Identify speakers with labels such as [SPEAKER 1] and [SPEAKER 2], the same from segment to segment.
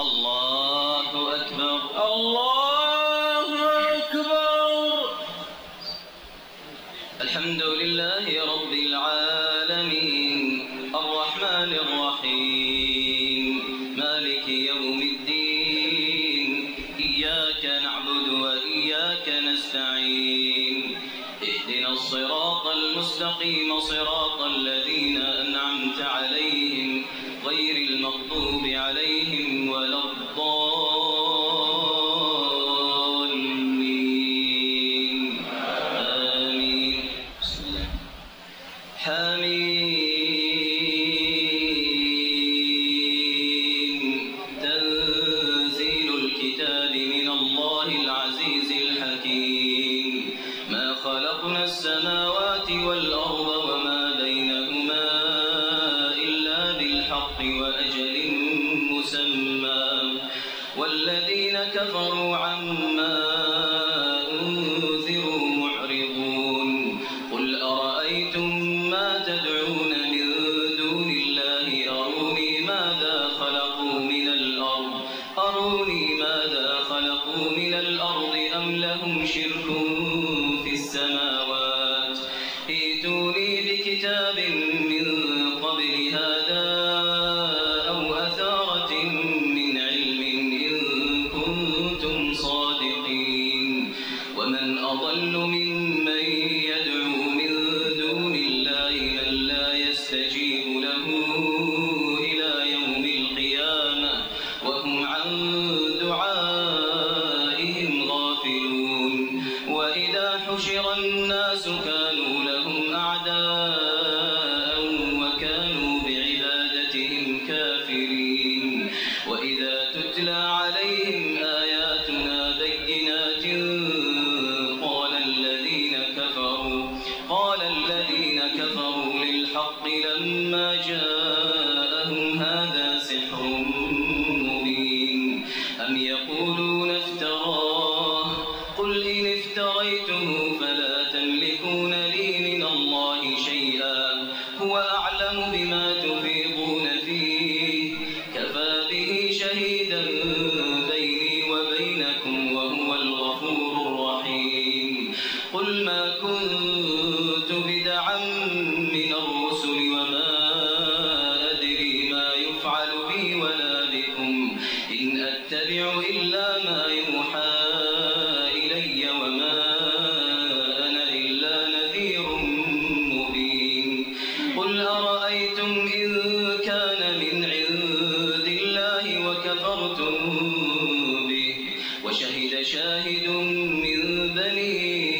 [SPEAKER 1] الله أكبر الله أكبر. الحمد لله رب العالمين الرحمن الرحيم مالك يوم الدين إياك نعبد وإياك نستعين اهدنا الصراط المستقيم صراط الذين أنعمت عليهم غير المغضوب عليهم ولا الضالين آمين. بسم الله. حميم تنزيل الكتاب من الله العزيز الحكيم ما خلقنا السماوات والأرض وما بينهما إلا بالحق وأجل مسمى والذين كفروا عما أنذروا معرضون. قل أرأيتم ما تدعون من دون الله أروني ماذا خلقوا من الأرض أم لهم شرك في السماوات ائتوني بكتاب من قبل هذا أو أثارة من علم إن كنتم صادقين. ومن أضل ممن يدعو من دون الله من لا يستجيب له إلى يوم القيامة وهم عن دعائهم غافلون. وإذا حشر الناس كانوا لهم أعداء وكانوا بعبادتهم كافرين. وإذا تتلى عليهم آياتنا بينات قال الذين كفروا للحق لما جاءهم هذا سحر مبين. أم يقولون افتراه قل إن افتريته فلا تملكون لي من الله شيئا هو أعلم بما تفيضون فيه كفى به شهيدا بيني وبينكم وهو الغفور الرحيم. قل ما كنت بدعا من الرسل وما أدري ما يفعل بي ولا بكم إن أتبع إلا ما يوحى إلي وما أنا إلا نذير مبين. قل أرأيتم إن كان من عند الله وكفرتم به وشهد شاهد من بني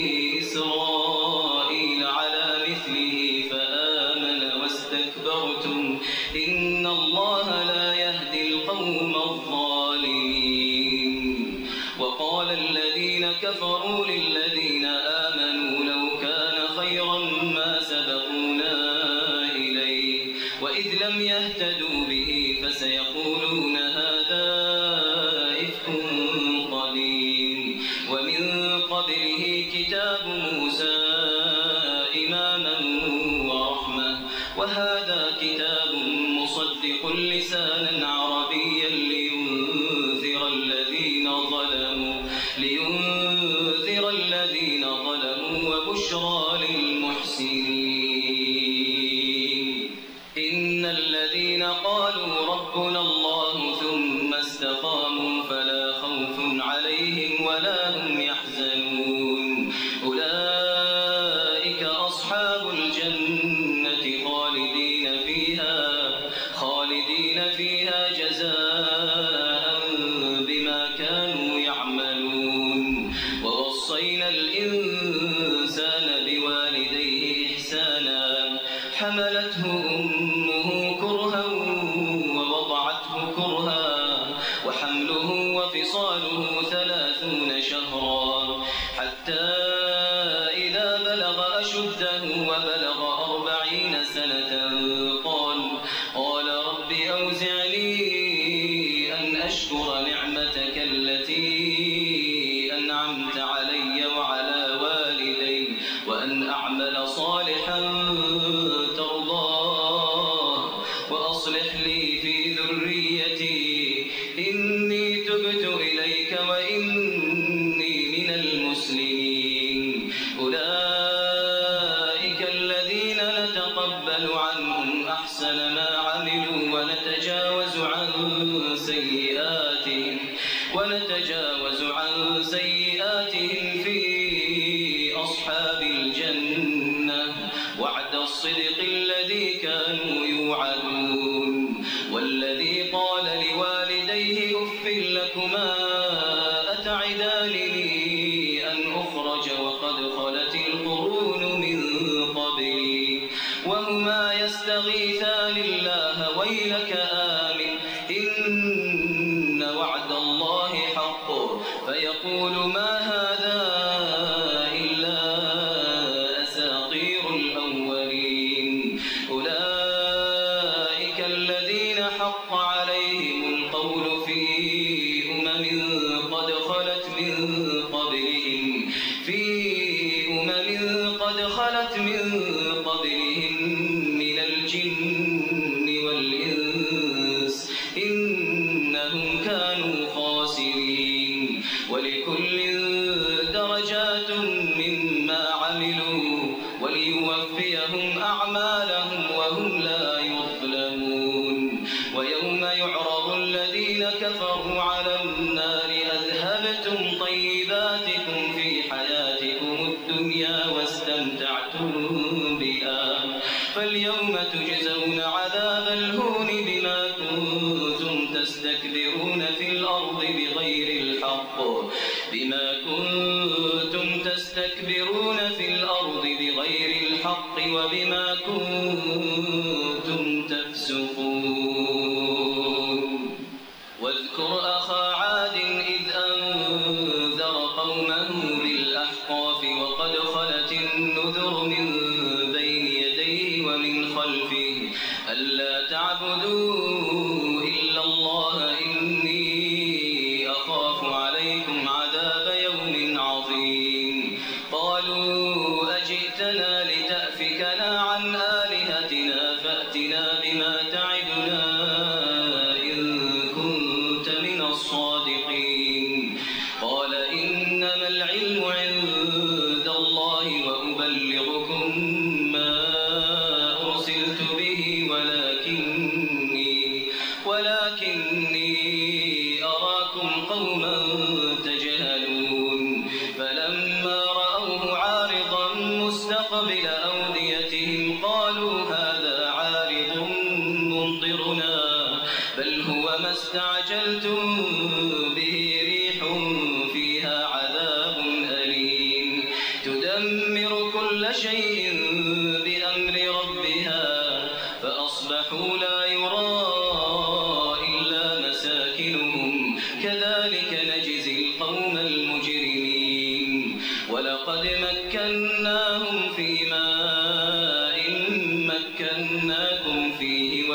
[SPEAKER 1] إسرائيل على مثله فآمن واستكبرتم إن الله لا يهدي القوم الظالمين. وقال الذين كفروا للذين آمنوا لو كان خيرا ما سبقونا إليه وإذ لم يهتدوا به فسيقولون هذا إفك قديم. ومن قبله كتاب موسى إماما ورحمة وهذا كتاب مصدق لسانا عربيا لينذر الذين ظلموا وبشرى للمحسنين. إن الذين قالوا ربنا الله ثم استقاموا فلا خوف عليهم ولا هم يحزنون أولئك أصحاب الجنة خالدين فيها جزاء بما كانوا يعملون. ووصينا الإنسان بوالديه إحسانا حملته أمه كرها ووضعته كرها وحمله وفصاله 30 شهرا حتى إذا بلغ أشده وبلغ 40 سنة قال رب أوزعني أن أشكر نعمتك التي أنعمت علي وعلى والدي وأن أعمل صالحا ترضاه وأصلح لي في ذريتي إني تبت إليك وإني من المسلمين أولئك الذين نتقبل عنهم أحسن ما عملوا ونتجاوز عن سيئاتهم في أصحاب الجنة وعد الصدق الذي كانوا يوعدون والذي قال لوالديه أف لكما أتعدانني أن أخرج وقد خلت القرون من قبلي وهما يستغيثان الله ويلك آمن إن وعد الله حق فيقول ما هذا إلا أساطير الأولين أولئك الذين حق عليهم القول في قد خلت من قبلهم من الجن والإنس إنهم كانوا خاسرين ولكل درجات مما عملوا وليوفيهم أعمالهم وهم لا يظلمون ويوم يعرض الذين كفروا على النار أذهبتم طيباتكم في حياتكم الدنيا واستمتعتم بها فاليوم تجزون عذاب الهون بما كنتم تستكبرون في الأرض بغير الحق وبما كنتم تفسقون واذكر أخا عاد إذ أنذر قومه بالأحقاف وقد خلت النذر من بين يديه ومن خلفه ألا تعبدوا إلا الله إني أخاف عليكم عذاب يوم عظيم قالوا أجئتنا لتأفكنا عن آلهتنا فأتنا بما تعدنا إن كنت من الصادقين قال إنما العلم عند الله وأبلغكم ما أرسلت به ولكني أراكم قوما تجهلون فلما رأوه عارضا مستقبل أوديتهم قالوا هذا عارض ممطرنا بل هو ما استعجلتم به ريح فيها عذاب أليم تدمر كل شيء بأمر ربها فأصبحوا لا يرى إلا مساكنهم كذلك نجزي القوم المجرمين ولقد مكناهم في ماء مكناكم فيه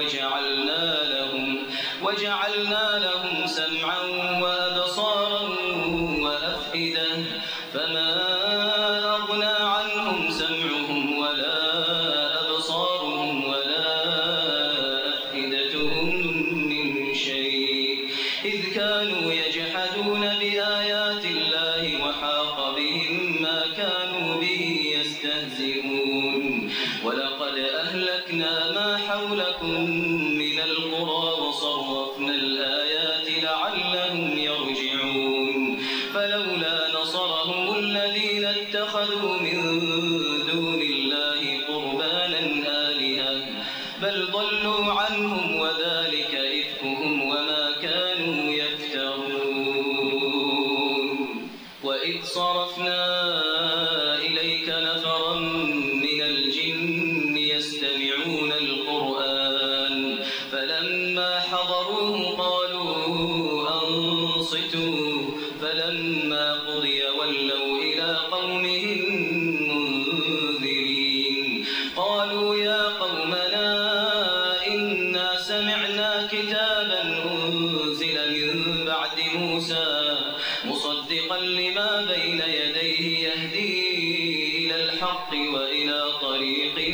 [SPEAKER 1] وجعلنا لهم سمعا وأبصارا وأفئدة فما أغنى عنهم سمعهم ولا أبصارهم ولا أفئدتهم من شيء إذ كانوا يجحدون بآيات الله وحاق بهم ما كانوا به يستهزئون ولقد أهلكنا ما حولكم من القرى وصرفنا الآيات لعلهم يرجعون فلولا نصرهم الذين اتخذوا من دون الله قربانا آلهة بل ضلوا عنهم وذلك إفكهم وما كانوا يفترون وإذ صرفنا إليك نفرا من الجن يستمعون القرآن فلما حضروه قالوا أنصتوا فلما قضي ولوا إلى قومهم منذرين قالوا يا قومنا إنا سمعنا كتابا أنزل من بعد موسى مصدقا لما بين يديه يهدي إلى الحق وإلى طريق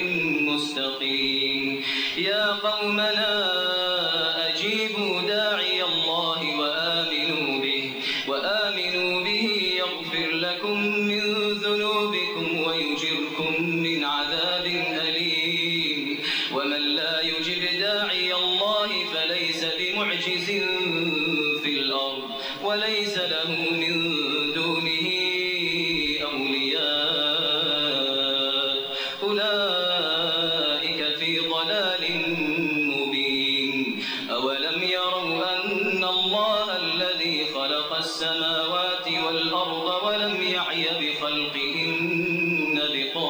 [SPEAKER 1] مستقيم يا قومنا أجيبوا داعي الله في الأرض وليس له من دونه أولياء أولئك في ضلال مبين. أولم يروا أن الله الذي خلق السماوات والأرض ولم يعي بخلقهن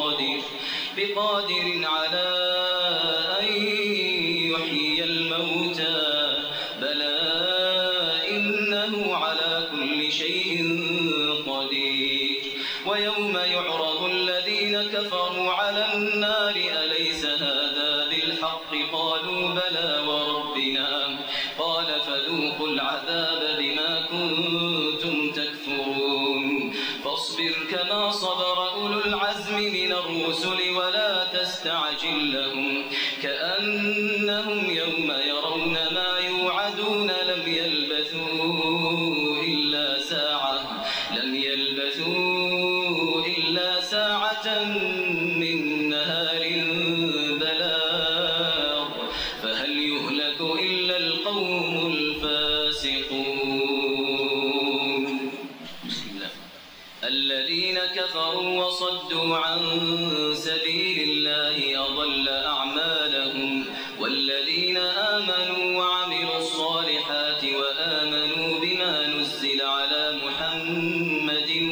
[SPEAKER 1] بقادر على أن يحيي الموتى بلى إنه على كل شيء قدير. ويوم يعرض الذين كفروا على النار أليس هذا بالحق قالوا بلى وربنا قال فذوقوا العذاب بما كنتم تكفرون. فاصبر كما صبر أولو العزم من الرسل ولا تستعجل لهم كأنهم يوم يرون ما يوعدون لم يلبثوا إلا ساعة من نهار بلاغ فهل يهلك إلا القوم الفاسقون. بسم الله. الذين كفروا وصدوا عن سبيل الله أضل أعمالهم والذين آمنوا وعملوا الصالحات وآمنوا بما نزل على محمد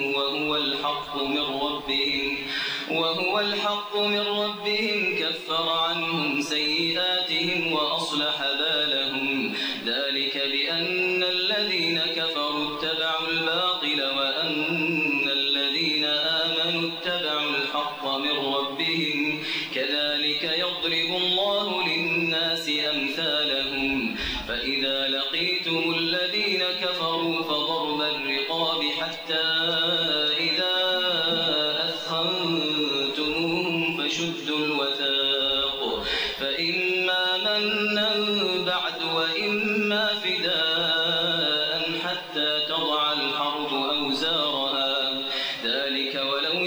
[SPEAKER 1] وهو الحق من ربهم كفر عنهم سيئاتهم وأصلح بالهم ذلك بأن الذين كفروا اتبعوا الباطل وأن الذين آمنوا اتبعوا الحق من ربهم كذلك يضرب الله للناس أمثالهم. فإذا لقيتم الذين كفروا فضرب الرقاب حتى إذا أثخنتموهم فشدوا الوثاق فإما منا بعد وإما فداء حتى تضع الحرب أوزارها ذلك ولو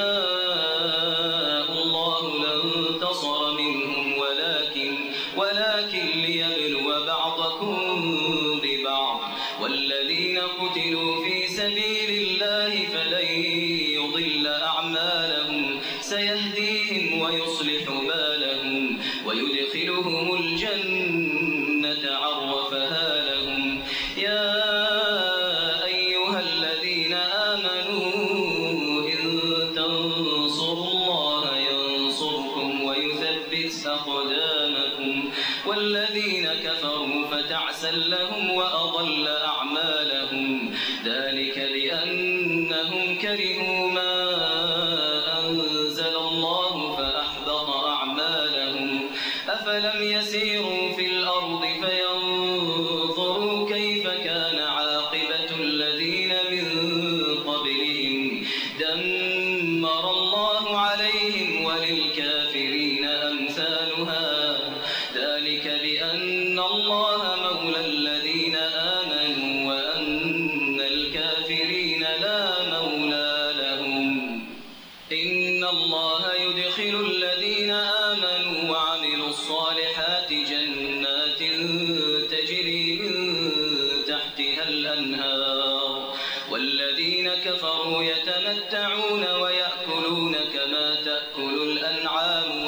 [SPEAKER 1] يشاء الله لانتصر منهم ولكن ليبلو بعضكم ببعض والذين قتلوا في سبيل الله فلن يضل أعمالهم سيهديهم ويصلح بالهم ويدخلهم الجنة عرفها لهم. يا أيها الذين آمنوا إن تنصروا الله ينصركم ويثبت أقدامكم والذين كفروا فتعسا لهم وأضل أعمالهم ذلك بأنهم كرهوا ما أنزل الله فأحبط أعمالهم. أفلم يسيروا في الأرض فينظروا كيف كان عاقبة الذين من قبلهم دمر الله عليهم وللكافرين أمثالها ذلك بأن الله مولى الذين آمنوا وأن الكافرين لا مولى لهم. إن الله يدخل الذين آمنوا وعملوا الصالحات جنات تجري من تحتها الأنهار والذين كفروا يتمتعون ويأكلون كما تأكل الأنعام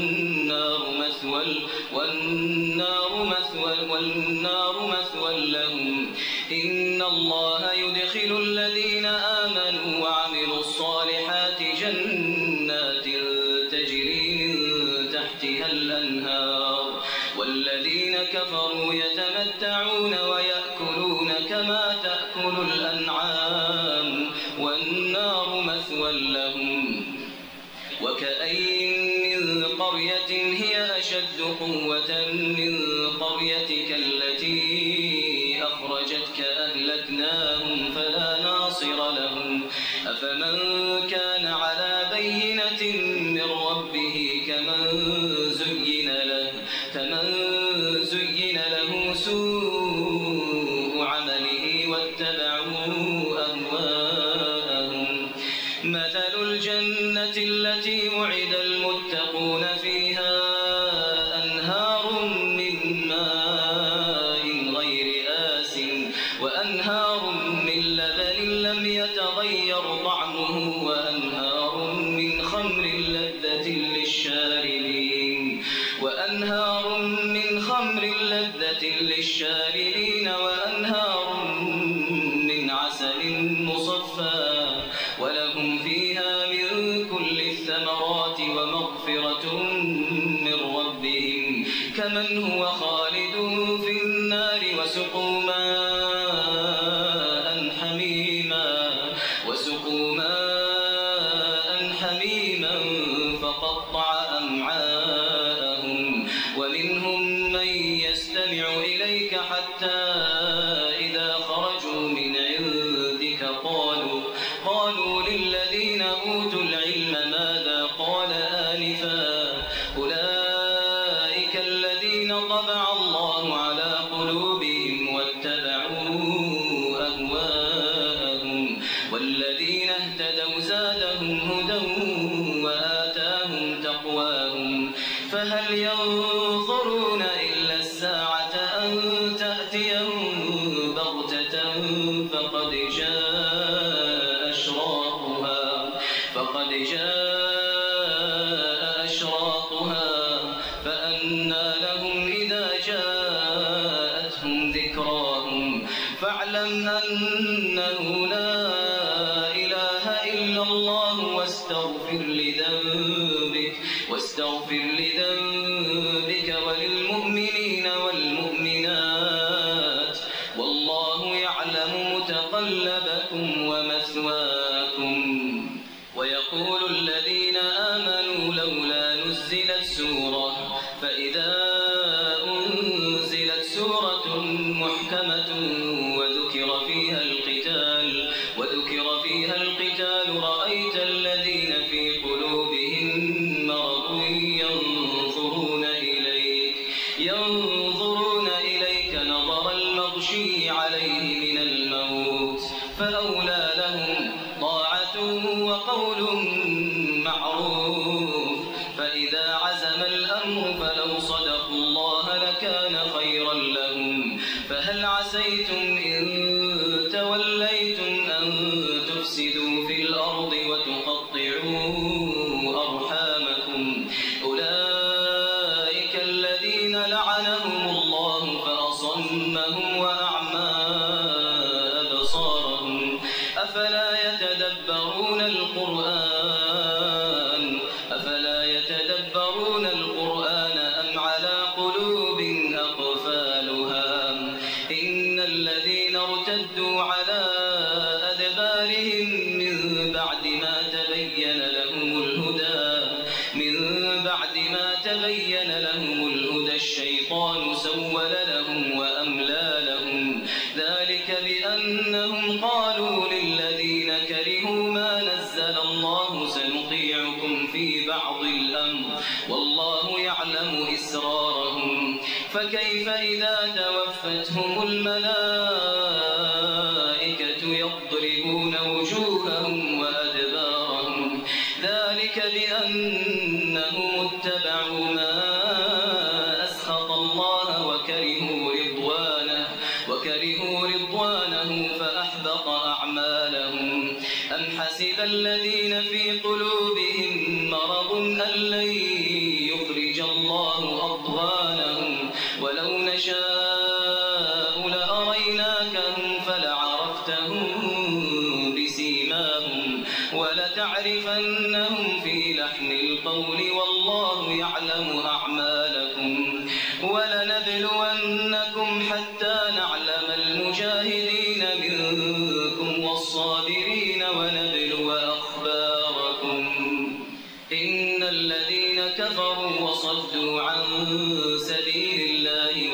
[SPEAKER 1] والنار مثوى لهم. إن الله يدخل الذين آمنوا وعملوا الصالحات جنات تجري من تحتها الأنهار والذين كفروا يتمتعون ويأكلون كما تأكل الأنعام والنار مثوى لهم. وكأين من قرية هي أشد قوة من قريتك التي أخرجتك أهلكناهم فلا ناصر لهم. أفمن كان على بينة من ربه كمن زين له سوء عمله واتبعوا أهواءهم. مثل الجنة التي وعد المتقون فيها أنهار من ماء غير وأنهار من لبن لم يتغير طعمه وأنهار من خمر لذة للشاربين وأنهار من عسل مصفى ولهم فيها من كل الثمرات ومغفرة من ربهم كمن هو خالد في النار وسقوا ماء حميما فقطع أمعاءهم ومنهم من يستمع إليك حتى إذا خرجوا من عندك قالوا للذين أوتوا العلم ماذا قال آنفا أولئك الذين طبع الله على قلوبهم واتبعوا أهواءهم والذين اهتدوا زادهم هدى وآتاهم تقواهم فهل ينظرون إلا الساعة أن تأتيهم بغتة فقد جاء أشراطها فأنى لهم إذا جاءتهم ذكراهم فاعلم أنه لا إله إلا الله واستغفر لذنبك وللمؤمنين والمؤمنات والله يعلم متقلبكم ومثواكم ويقول الذين آمنوا لولا نزلت سورة فإذا أنزلت سورة محكمة وذكر فيها القتال رأيت الذين في قلوبهم مرض ينظرون إليك نظر المغشي عليه من الموت فأولى لهم طاعة وقول معروف فإذا عزم الأمر فلو صدقوا الله لكان خيرا لهم فهل عسيتم إن توليتم أن تفسدوا في الأرض وتقطعوا أرحامكم أولئك الذين لعنهم الله فأصمهم وأعمى أبصارهم أفلا يتدبرون القرآن أم على قلوب أقفالها إن الذين ارتدوا على أدبارهم من بعد ما تبين لهم الهدى الشيطان سول لهم وأملى لهم ذلك بأنهم قالوا للذين كرهوا ما نزل الله سنطيعكم في بعض الأمر والله يعلم إسرارهم فكيف إذا توفتهم الملائكة يضربون وجوههم وأدبارهم ذلك بأنهم اتبعوا ما أسخط الله وكرهوا رضوانه فأحبط أعمالهم أم حسب الذين في قلوبهم مرض أن لن يخرج الله أضغانهم ولو نشاء لأريناكهم فلعرفتهم بسيماهم ولتعرفنهم في لحن القول والله يعلم أعمالكم ولنبلونكم حتى نعلم المجاهدين منكم والصابرين ونبلو أخباركم إن الذين كفروا وصدوا عن سبيل الله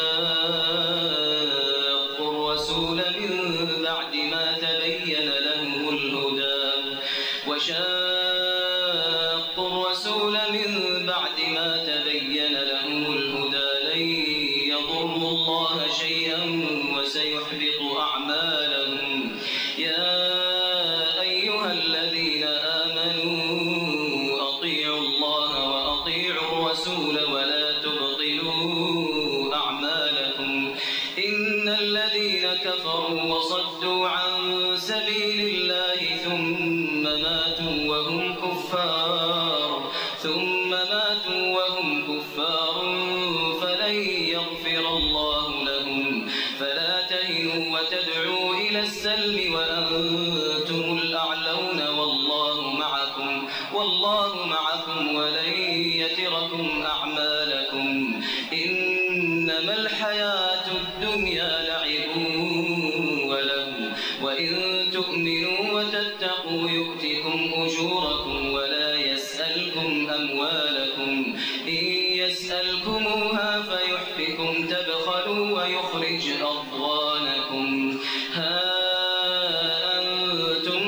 [SPEAKER 1] وشاقوا الرسول من بعد ما تبين لهم الهدى لن يضروا الله شيئا وسيحبط أعمالهم يا أيها الذين آمنوا أطيعوا الله وأطيعوا الرسول ولا تبطلوا أعمالكم إن الذين كفروا وصدوا عن سبيل الله ثم ماتوا وهم كفار فلن يغفر الله لهم. فلا تهنوا وتدعوا إلى السلم وأنتم الأعلون والله معكم ولن يتركم أعمالكم. إنما الحياة الدنيا لعب ولهو وإن تؤمنوا وتتقوا يؤتكم أجوركم ولا يسألكم أموالكم. إن يسألكموها فيحفكم تبخلوا ويخرج أضغانكم. ها أنتم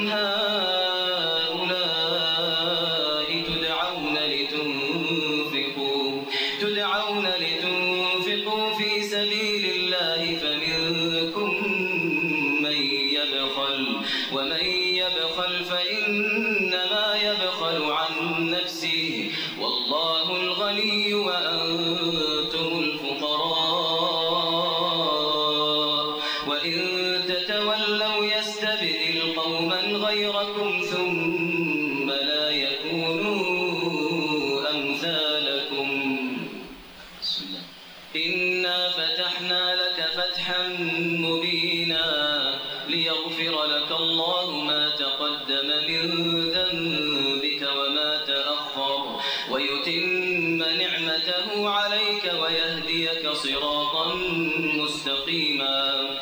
[SPEAKER 1] هؤلاء تدعون لتنفقوا في سبيل الله فمنكم من يبخل ومن يبخل فإنما يبخل عن نفسه والله الغني وأنتم الفقراء. وإن تتولوا يستبدل قوما غيركم ثم لا يكونوا أمثالكم. إنا فتحنا لك فتحا مبينا ليغفر لك الله ما تقدم من ذنبك وما تأخر ويتم نعمته عليك ويهديك صراطا مستقيما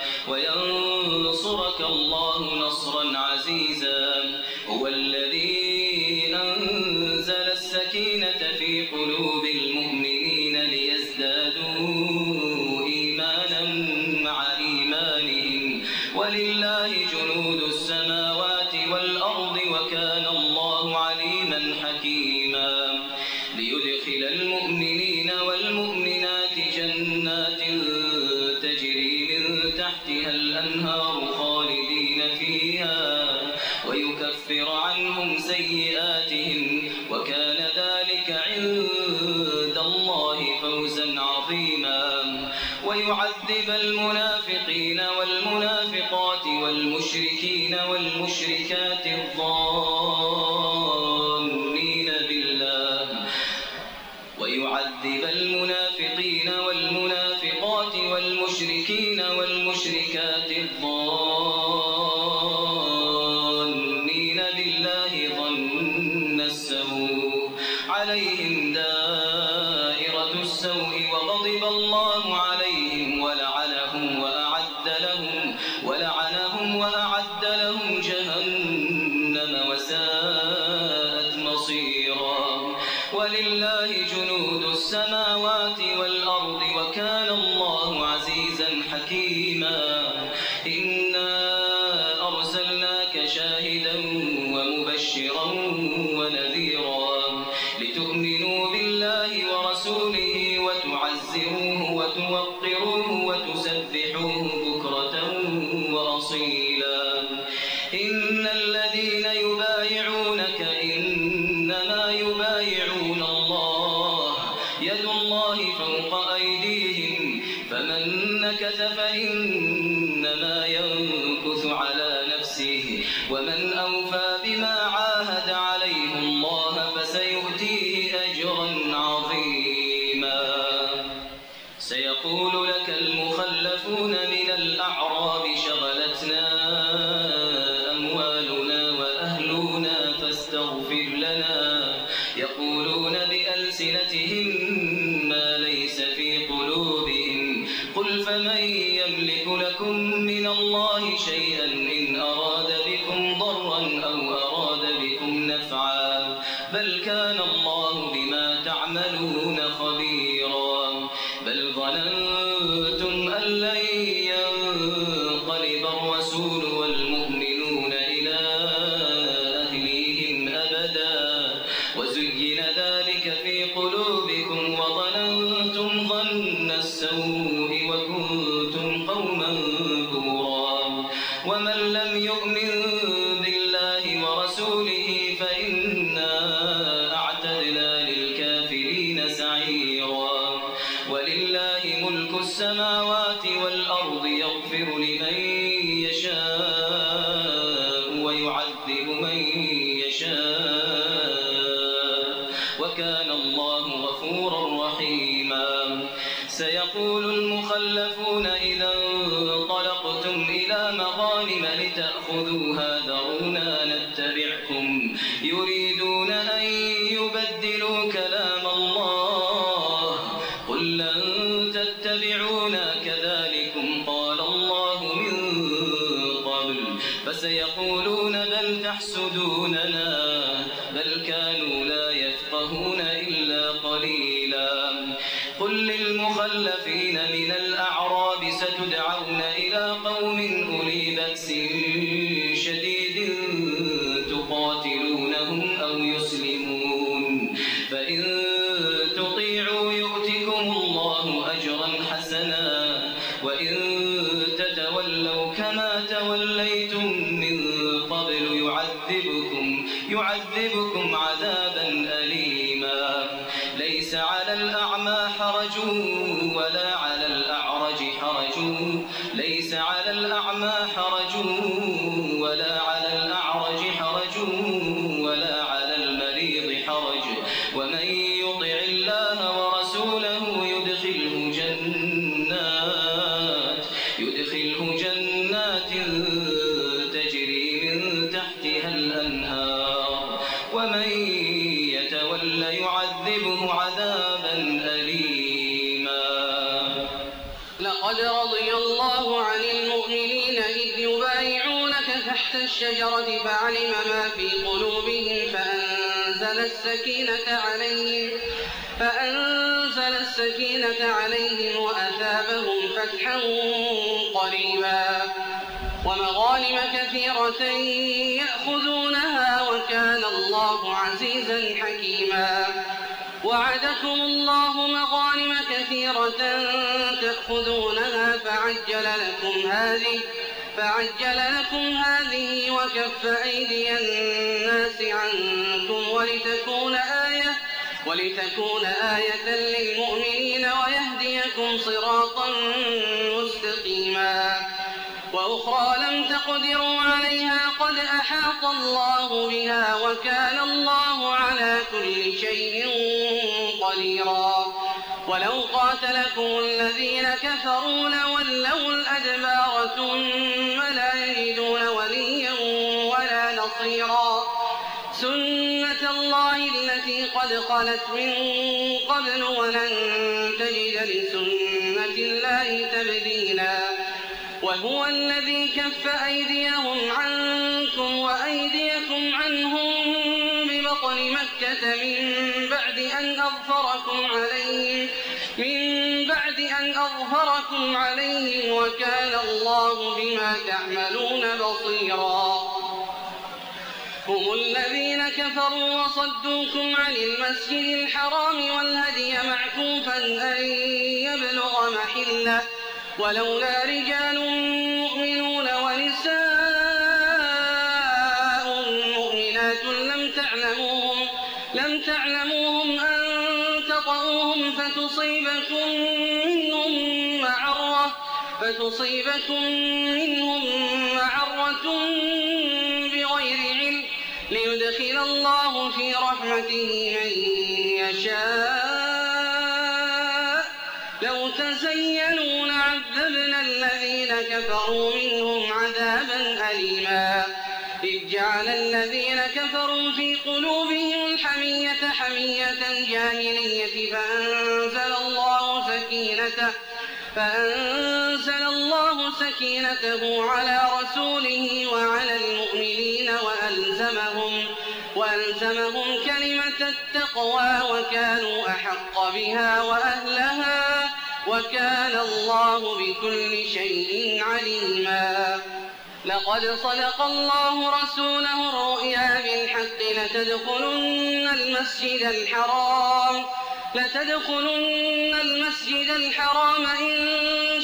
[SPEAKER 1] وينصرك الله نصرا عزيزا. هو الذي أنزل السكينة في قلوب المؤمنين ليزدادوا إيمانا مع إيمانهم ولله جنود السماوات والأرض وكان الله عليما حكيما. ليدخل المؤمنين والمؤمنات جنات تجري من تحتها الأنهار خالدين فيها ويكفر عنهم سيئاتهم وكان ذلك عند الله فوزا عظيما. ويعذب المنافقين والمنافقات والمشركين والمشركات الظانين بالله ظن السوء عليهم دائرة السوء وغضب الله عليهم ولعنهم وأعد لهم جهنم وساءت مصيرا. ولله جنود السماوات والأرض وكان الله عزيزا حكيما. إنا أرسلناك شاهدا ومبشرا ونذيرا لتؤمنوا بالله ورسوله وتعزروه وتوقروه وتسبحوه بكرة وأصيلا. إن الذين يبايعونك إنما يبايعون الله يد الله فوق أيديهم فمن نكث فإنما ينكث على نفسه ومن أوفى بما عاهد عليه الله فسيؤتيه أجرا عظيما. سيقول لك المخلفون من الأعراب شغلتنا أموالنا وأهلنا فاستغفر لنا يقولون بألسنتهم ما ليس في قلوبهم قل فمن يملك لكم من الله شيئا إن أراد بكم ضرا أو أراد بكم نفعا بل كان الله بما تعملون خبيرا. بل ظننتم أن لن ينقلب الرسول والمؤمنون إلى أهليهم أبدا وزين ذلك في قلوبكم وظننتم ظن السوء وكنتم قوما بورا. ومن لم يؤمن بالله ورسوله فإنا أعتدنا للكافرين سعيرا. ولله ملك السماوات والأرض يغفر يغفر لمن يشاء ويعذب من يشاء وكان الله غفورا رحيما. سيقول المخلفون إذا انطلقتم إلى مغانم لتأخذوها ذرونا نتبعكم يريدون أن يبدلوا كلام الله قل لن تتبعونا كذلكم قال الله من قبل فسيقولون بل تحسدوننا بل كانوا لا يفقهون إلا قليلا. قل للمخلفين من الأعراب ستدعون إلى قوم أولي بأس شديد تقاتلونهم أو يسلمون فإن تطيعوا يؤتكم الله أجرا حسنا وإن تتولوا كما توليتم من قبل يعذبكم عذابا أليما. ليس على الأعمى حرج ولا على الأعرج حرج ليس على الأعمى حرج ولا على الأعرج حرج ولا على المريض حرج ومن يطع الله ورسوله يدخله جنات تجري من تحتها الأنهار ومن يتول يعذبه عذابا أليما.
[SPEAKER 2] لقد رضي الله عن المؤمنين إذ يبايعونك تحت الشجرة فعلم ما في قلوبهم فأنزل السكينة عليهم وأثابهم فتحا قريبا ومغانم كثيرة يأخذونها وكان الله عزيزا حكيما. وعدكم الله مغانم كثيرة تأخذونها فعجل لكم هذه وكف أيدي الناس عنكم ولتكون آية للمؤمنين ويهديكم صراطا مستقيما. وأخرى لم تقدروا عليها قد أحاط الله بها وكان الله على كل شيء قديرا. ولو قاتلكم الذين كفروا لولوا الأدبار ثم لا يجدون وليا ولا نصيرا. سنة الله التي قد خلت من قبل ولن تجد لسنة الله تبديلا. وهو الذي كف أيديهم عنكم وأيديكم عنهم ببطن مكة من بعد أن أظهركم عليهم وكان الله بما تعملون بصيرا. هم الذين كفروا وصدوكم عن المسجد الحرام والهدي معكوفا أن يبلغ محله ولولا رجال مؤمنون ونساء مؤمنات لم تعلموهم أن تطؤوهم فتصيبكم منهم معرة بغير علم ليدخل الله في رحمته من يشاء. لو تزينوا لعذبنا الذين كفروا منهم عذابا أليما. إذ جعل الذين كفروا في قلوبهم الحمية حمية الجاهلية فأنزل الله سكينته على رسوله وعلى المؤمنين وألزمهم كلمة التقوى وكانوا أحق بها وأهلها وكان الله بكل شيء عليما. لقد صدق الله رسوله الرؤيا بالحق لتدخلن المسجد الحرام إن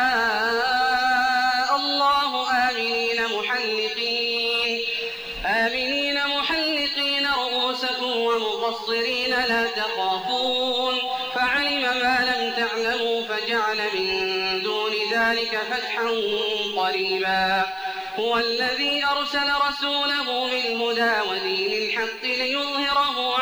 [SPEAKER 2] شاء الله آمنين محلقين رؤوسكم ومقصرين لا تخافون فعلم ما لم تعلموا فجعل من دون ذلك ذلك فتحا قريبا. هو الذي أرسل رسوله بالهدى ودين الحق ليظهره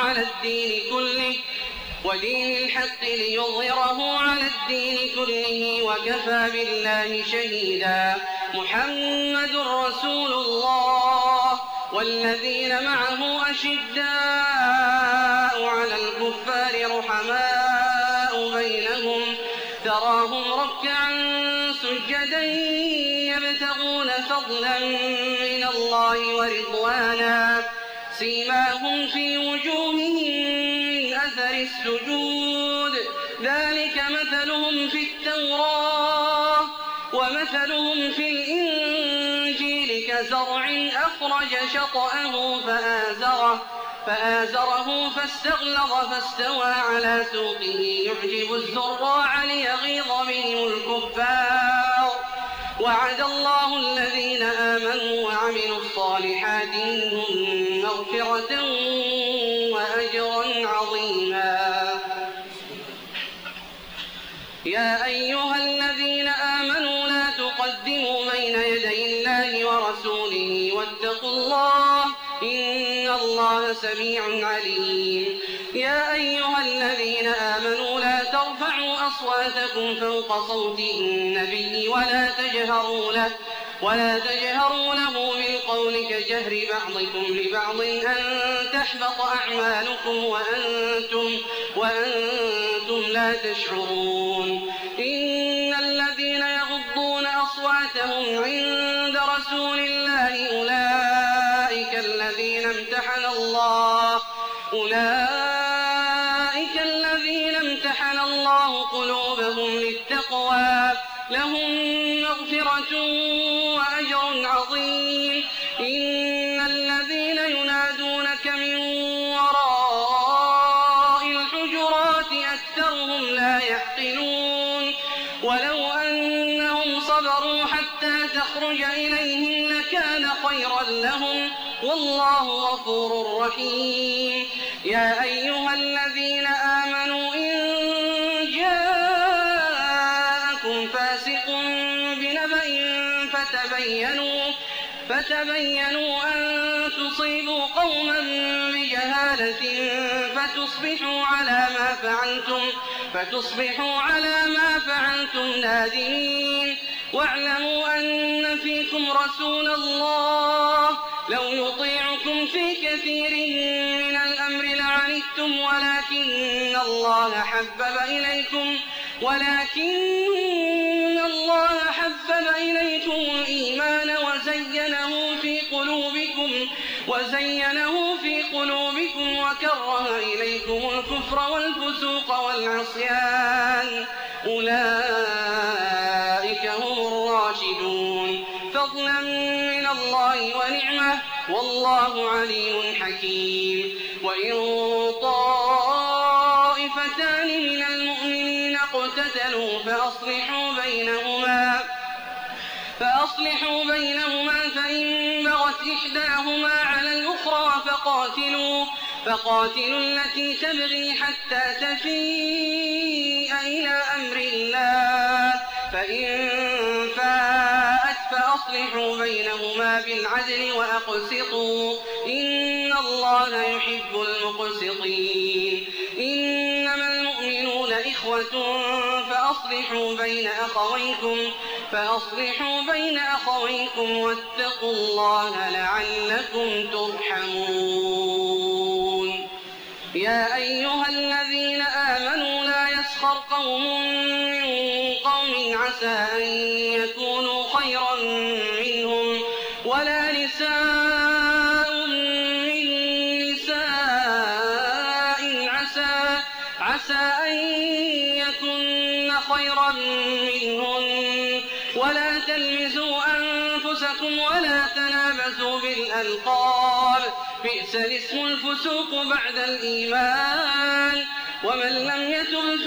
[SPEAKER 2] على الدين كله وكفى بالله شهيدا. محمد رسول الله والذين معه أشداء على الكفار رحماء بينهم تراهم ركعا سجدا يبتغون فضلا من الله ورضوانا سيماهم في وجوههم من أثر السجود ذلك مثلهم في التوراة ومثلهم في الإنجيل كزرع أخرج شطأه فآزره فاستغلظ فاستوى على سوقه يعجب الزراع ليغيظ بهم الكفار. وعد الله الذين آمنوا وعملوا الصالحات منهم مغفرة وأجرا عظيما. يا أيها الذين آمنوا لا تقدموا بين يدي الله ورسوله واتقوا الله إن الله سميع عليم. يا أيها الذين آمنوا لا ترفعوا أصواتكم فوق صوت النبي ولا تجهروا له بالقول كجهر بعضكم لبعض أن تحبط أعمالكم وأنتم لا تشعرون. إن الذين يغضون أصواتهم عند رسول الله أولئك الذين امتحن الله قلوبهم للتقوى لهم مغفرة وأجر عظيم. إن الذين ينادونك من وراء الحجرات أكثرهم لا يعقلون. ولو أنهم صبروا حتى تخرج إليهم لكان خيرا لهم والله غفور رحيم. يا أيها الذين آمنوا إن جاءكم فاسق بنبأ فتبينوا أن تصيبوا قوما بجهالة فتصبحوا على ما فعلتم نادمين. واعلموا أن فيكم رسول الله لو يطيعكم في كثير من الأمر لعنتم ولكن الله حبب إليكم الإيمان وزينه في قلوبكم وكره إليكم الكفر والفسوق والعصيان أولئك هم الراشدون فضلا من الله ونعمة والله عليم حكيم. وإن طائفتان من المؤمنين اقتتلوا فأصلحوا بينهما فإن بغت إحداهما على الأخرى فقاتلوا التي تبغي حتى تفيء إلى أمر الله فإن فاءت فأصلحوا بينهما بالعدل وأقسطوا إن الله يحب المقسطين. إنما المؤمنون إخوة فأصلحوا بين أخويكم واتقوا الله لعلكم ترحمون. يا أيها الذين آمنوا لا يسخر قوم من قوم عسى أن يكونوا خيرا منهم ولا نساء من نساء عسى أن يكن خيرا منهن ولا تلمزوا أنفسكم ولا تنابزوا بالألقاب بئس الاسم الفسوق بعد الإيمان ومن لم يتب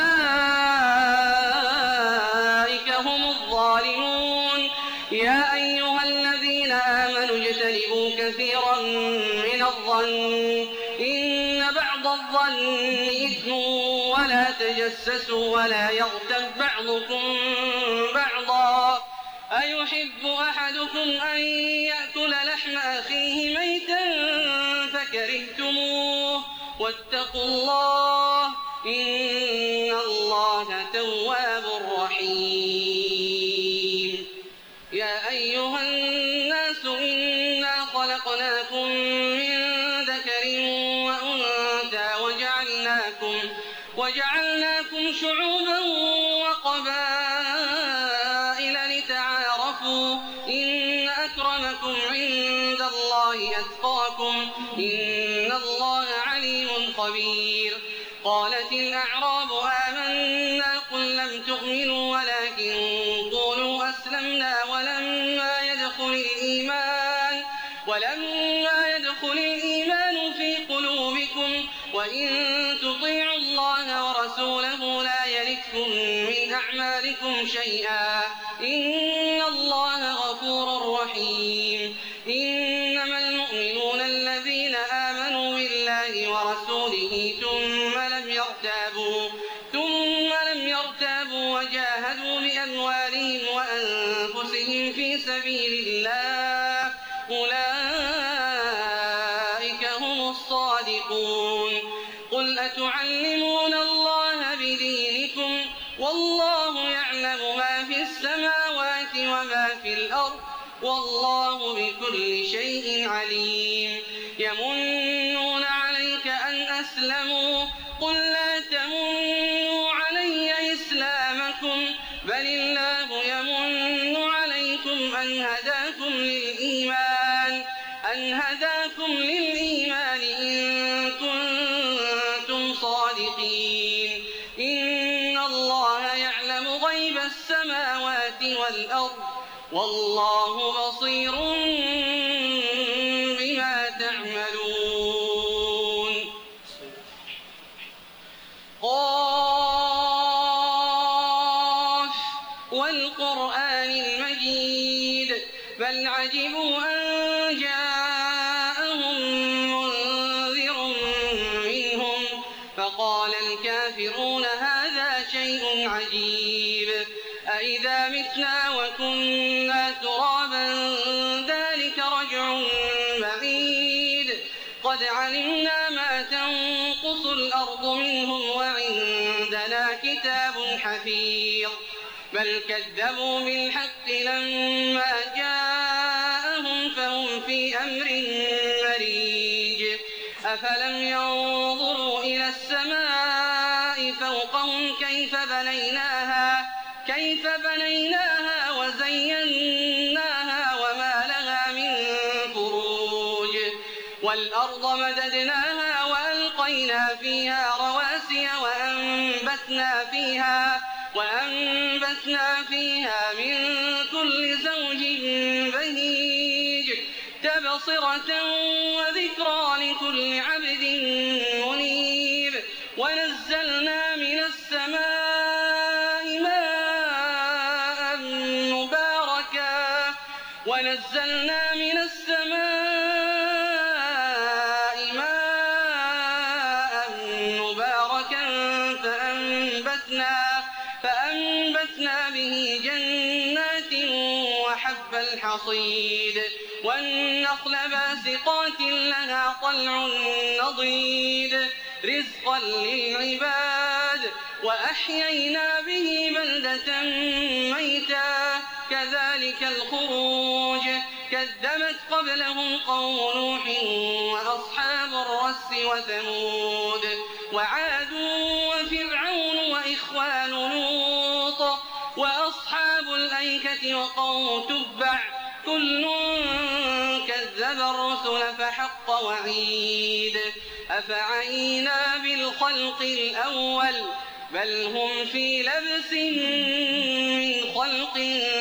[SPEAKER 2] فأولئك هم الظالمون. يا أيها الذين آمنوا اجتنبوا كثيرا من الظن إن بعض الظن إثم ولا تجسسوا ولا يغتب بعضكم بعضا أيحب أحدكم أن يأكل لحم أخيه ميتا فكرهتموه واتقوا الله إن الله تواب رحيم. يا أيها الناس إنا خلقناكم من ذكر وأنثى وجعلناكم شعوبا وقبائل لتعارفوا إن أكرمكم عند الله أتقاكم إن الله عليم خبير. قالت الأعراب آمنا قل لم تؤمنوا ولكن قولوا أسلمنا ولما يدخل الإيمان في قلوبكم وإن تطيعوا الله ورسوله لا يلتكم من أعمالكم شيئا إن الله غفور رحيم. إنما المؤمنون الذين آمنوا بالله ورسوله ثم لم يرتابوا وجاهدوا بأموالهم وأنفسهم في سبيل الله أولئك هم الصادقون. قل أتعلمون الله بدينكم والله يعلم ما في السماوات وما في الأرض والله بكل شيء عليم. يمنون عليك أن أسلموا قل لا تمنوا علي إسلامكم بل الله يمن عليكم أن هداكم للإيمان إن كنتم صادقين. إن الله يعلم غيب السماوات والأرض والله بصير بما تعملون. قاف والقرآن المجيد بل عجبوا أن جاءهم منذر منهم فقال الكافرون هذا شيء عجيب أإذا متنا وكنا ترابا ذلك رجع بعيد قد علمنا ما تنقص الأرض منهم وعندنا كتاب حفيظ بل كذبوا بالحق لما جاءهم فهم في أمر مريج. أفلم ينظروا إلى السماء فوقهم كيف بنيناها وزيناها وما لها من فروج والأرض مددناها وألقينا فيها رواسي وأنبتنا فيها من كل زوج بهيج تبصرة وذكرى لكل عبد منيب. ونزلنا من السماء ماء مباركا فأنبتنا به جنات وحب الحصيد والنخل باسقات لها طلع نضيد رزقا للعباد وأحيينا به بلدة ميتا كذلك الخروج. كذبت قبلهم قوم نوح وأصحاب الرس وثمود وعاد وفرعون وإخوان لوط وأصحاب الأيكة وقوم تبع كل كذب الرسل فحق وعيد. أفعينا بالخلق الأول بل هم في لبس من خلق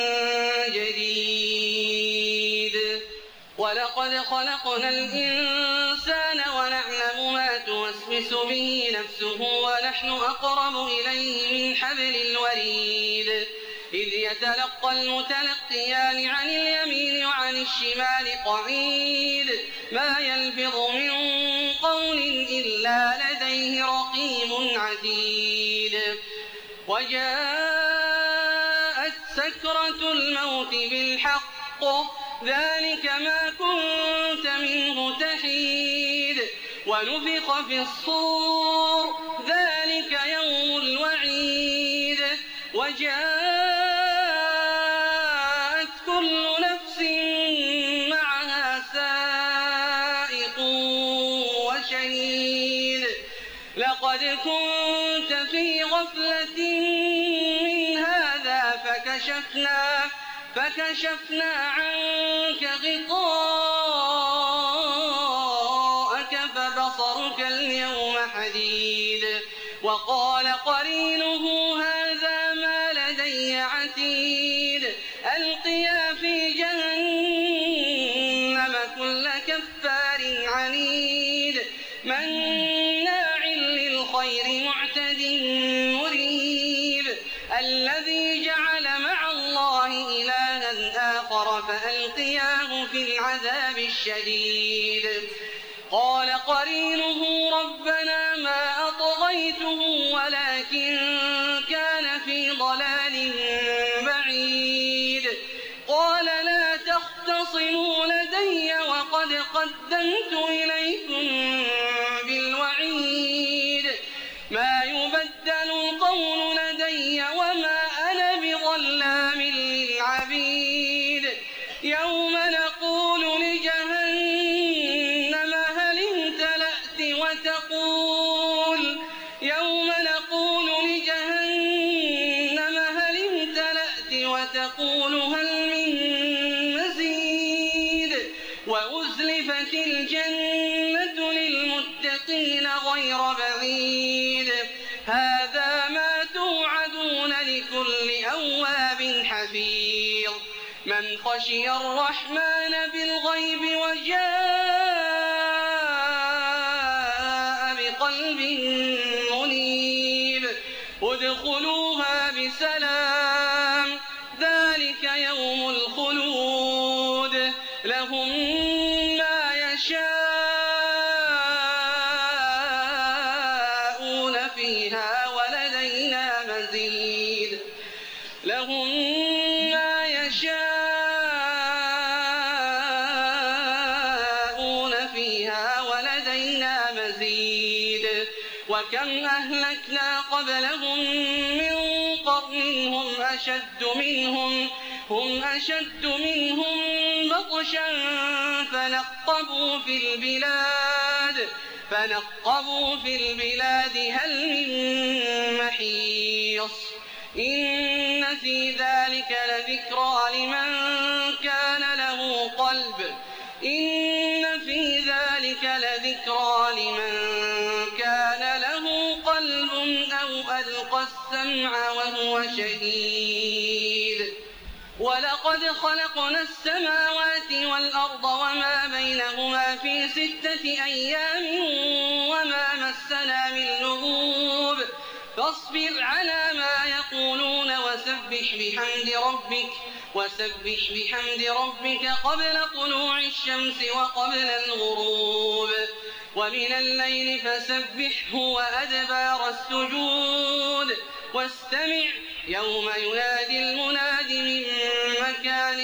[SPEAKER 2] جديد. ولقد خلقنا الإنسان ونعلم ما توسوس به نفسه ونحن أقرب إليه من حبل الوريد. إذ يتلقى المتلقيان عن اليمين وعن الشمال قعيد ما يلفظ من قول إلا لديه رقيب عتيد. وجاءت سكرة الموت بالحق ذلك ما كنت منه تحيد ونفخ في الصور ذلك يوم الوعيد وجاءت كل نفس معها سائق وشهيد لقد كنت في غفلة من هذا فكشفنا عنك غطاءك فبصرك اليوم حديد وقال قرينه هذا ما لدي عتيد ألقيا في جهنم كل كفار عنيد مناع للخير معتد مريب الذي جعل مع الله إلها آخر فألقياه في العذاب الشديد قال قرينه ربنا ما أطغيته ولكن كان في ضلال بعيد قال لا تختصموا لدي وقد قدمت إليكم بالوعيد ما يبدل القول لدي وما أنا بظلام للعبيد يوم نقول لجهنم هل امتلأت وتقول هل من مزيد وأزلفت الجنة للمتقين غير بعيد هذا ما توعدون لكل أواب حفيظ من خشي الرحمن بالغيب وجاء بقلب منيب ادخلوها بسلام ذلك يوم الخلود لهم ما يشاءون فيها ولدينا مزيد وكم أهلكنا قبلهم من قرن هم أشد منهم بطشا فنقبوا في البلاد هل من محيص إن في ذلك لذكرى لمن كان له قلب أو ألقى السمع وهو شهيد ولقد خلقنا السماوات والأرض وما بينهما في 6 أيام وما مسنا من لغوب فاصبر على ما يقولون وسبح بحمد ربك قبل طلوع الشمس وقبل الغروب ومن الليل فسبحه وأدبار السجود واستمع يوم ينادي المناد من مكان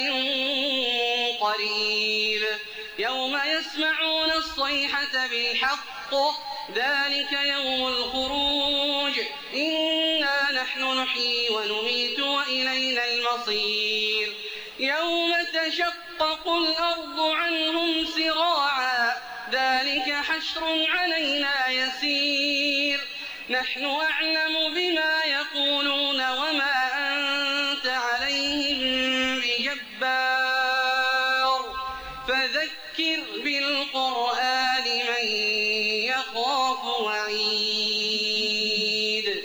[SPEAKER 2] قريب يوم يسمعون الصيحة بالحق ذلك يوم الخروج إنا نحن نحيي ونميت وإلينا المصير يوم تشقق الأرض عنهم سراعا ذلك حشر علينا يسير نحن أعلم بما يقولون وما أنت عليهم بجبار فذكر بالقرآن من يخاف وعيد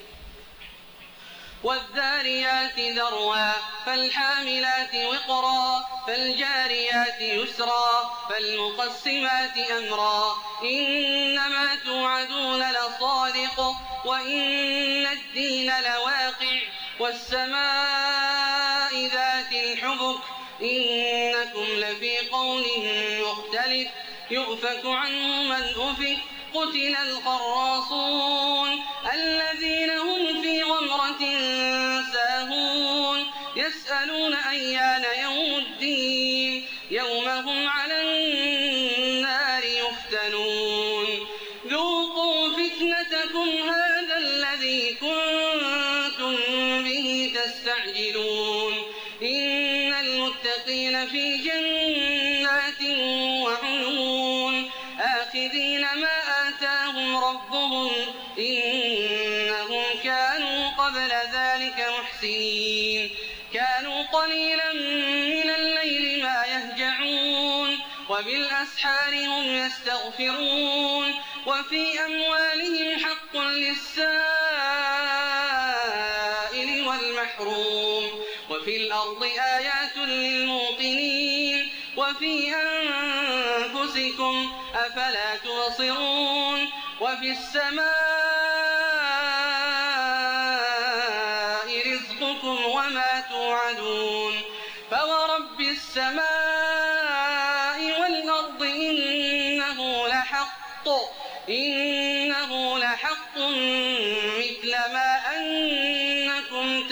[SPEAKER 2] والذاريات ذروا فالحاملات وقرا فالجاريات يسرا فالمقسمات أمرا إنما توعدون لصادق وإن الدين لواقع والسماء ذات الحبك إنكم لفي قول مختلف يؤفك عنه من أفك قتل الخراصون الذين هم في غمرة ساهون يسألون أيان يوم متكئين في جنات وعيون آخذين ما آتاهم ربهم إنهم كانوا قبل ذلك محسنين كانوا قليلا من الليل ما يهجعون وبالأسحار هم يستغفرون وفي أموالهم حق للسائل والمحروم وفي الأرض آيات للموقنين وفي أنفسكم أفلا تبصرون وفي السماء رزقكم وما توعدون فورب السماء والأرض إنه لحق مثل ما أنكم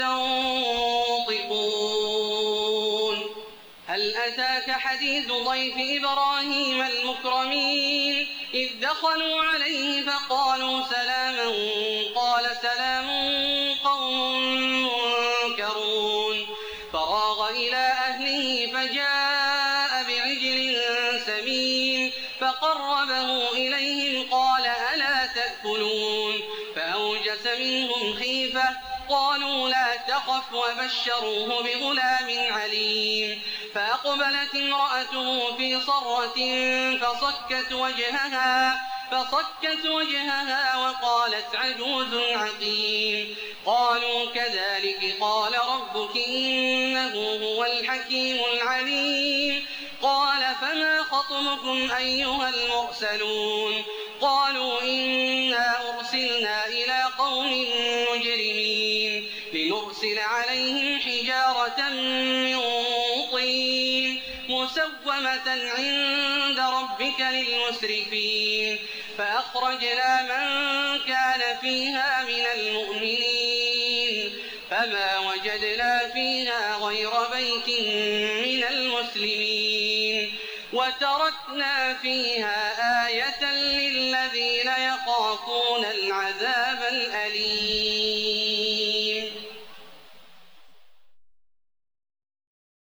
[SPEAKER 2] تنطقون هل أتاك حديث ضيف إبراهيم المكرمين إذ دخلوا عليه فقالوا سلاما قال سلام قوم منكرون فراغ إلى أهله فجاء بعجل سمين فقربه إليهم قال ألا تأكلون فأوجس منهم خيفة قالوا لا تخف وبشروه بغلام عليم فأقبلت امرأته في صرة فصكت وجهها وقالت عجوز عقيم قالوا كذلك قال ربك إنه هو الحكيم العليم قال فما خطبكم أيها المرسلون قالوا إنا أرسلنا إلى قوم مجرمين لنرسل عليهم حجارة من طين مسومة عند ربك للمسرفين فأخرجنا من كان فيها من المؤمنين فما وجدنا فيها غير بيت من المسلمين وتركنا فيها آية للذين يخافون العذاب